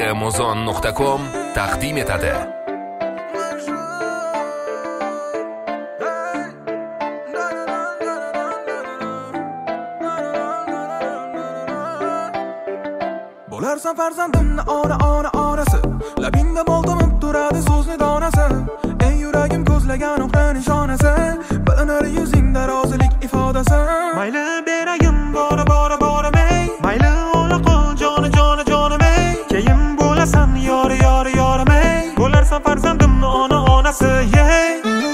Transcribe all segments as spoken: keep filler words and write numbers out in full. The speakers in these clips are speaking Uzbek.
muzon nuqta com taqdim etadi. Bo'larsan farzandimni ona ona onasi, labingda bo'ldim turadi so'zni donasi. Ey yuragim ko'zlagan oqdan nishonasi, bilinar yuzingda rozilik ifodasi. Mayli beragim bora bora boramay, mayli ola qol joni joni jonimay, keyin bo'lasan yori yori yorimay. Bo'larsan farzandimni ona onasi, yeah.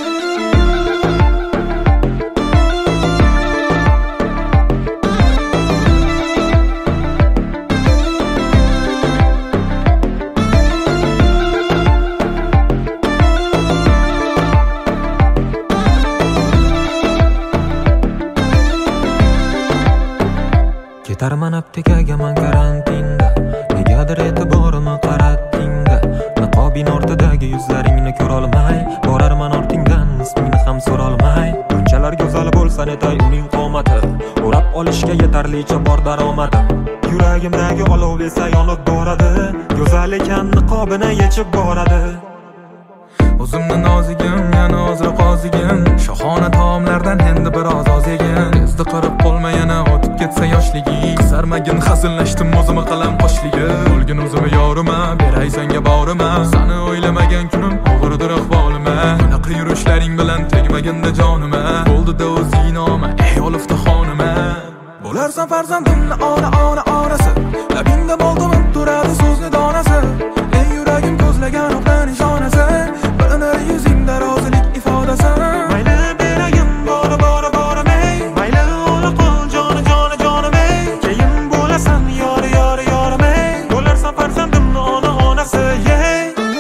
Ketarman aptekaga man karantinda, negadir e'tiborimni qaratdingda. Niqobing ortidagi yuzlaringni ko'rolmay, borarman ortingdan ismingni ham so'rolmay. Bunchalar go'zal bo'lsa netay uning qomati, o'rab olishga yetarlicha bor daromadi. Yuragimdagi olov esa yonib boradi, go'zal ekan niqobini yechib boradi. O'zimni nozigim, yana ozroq qozigim, shohona taomlardan endi biroz oz yegin. Tezda qirib qolma yana o'tib ketsa yoshliging. Qisarmagin hazillashdim o'zimga qalam qo'shligim. Bo'lgin o'zimga yorima, beray senga borima. Seni o'ylamagan kunim og'irdir ahvolima. Bunaqa yurishlaring bilan tegmaginda jonima. Bo'ldi-da o'zing noma, ey olifta xonima. Bo'larsan farzandimni ona ona onasi, labingda bo'ldim turadi so'zni donasi. Ey yuragim ko'zlagan oqdan nishonasi, bilinar yuzingda rozilik ifodasi. Mayli beragim bora bora boramay, mayli ola qol joni joni jonimay, keyin bo'lasan yori yori yorimay. Bo'larsan farzandimni ona onasi, yeah.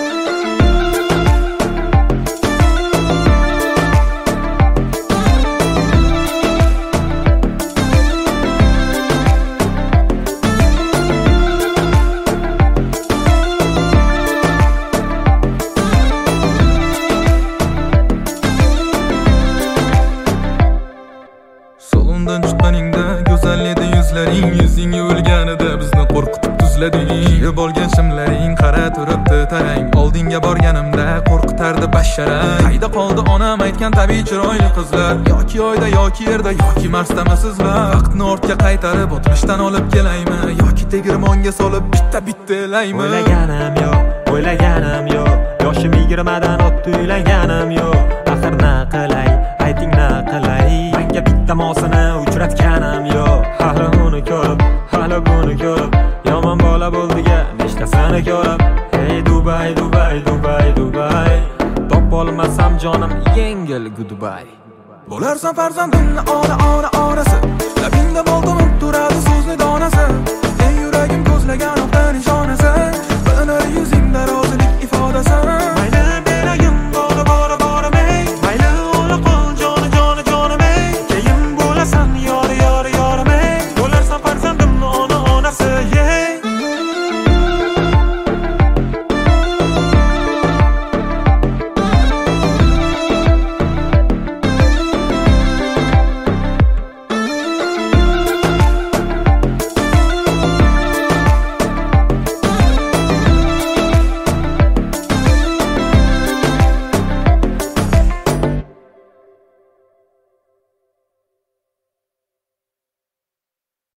Solundan chiqqaningda go'zal edi yuzlaring, yuzing o'lganida bizni qo'rqitib tuzlading. Kiyib olgan shimlaring qara turibdi tarang, oldinga borganimda qo'rqitardi basharang. Qayda qoldi onam aytgan tabiiy chiroyli qizlar, yoki oyda yoki yerda yoki Marsdami sizlar? Vaqtni ortga qaytarib o'tmishdan olib kelaymi, yoki tegirmonga solib bitta bitta elaymi? O'ylaganim yo'q, o'ylaganim yo'q, yoshim yigirmadan o'tdi uylaganim yo'q. Axir na qilay, ayting na qilay, menga bitta mosini uchratganim yo'q. Hali uni ko'rib, hali buni ko'rib, yomon bola bo'ldiga nechtasini ko'rib. Hey Dubai, Dubai, Dubai, Dubai, top olmasam jonim yengil goodbye. Bo'larsan farzandimni ona ona onasi, labingda bo'ldim turadi so'zni donasi. Ey yuragim ko'zlagan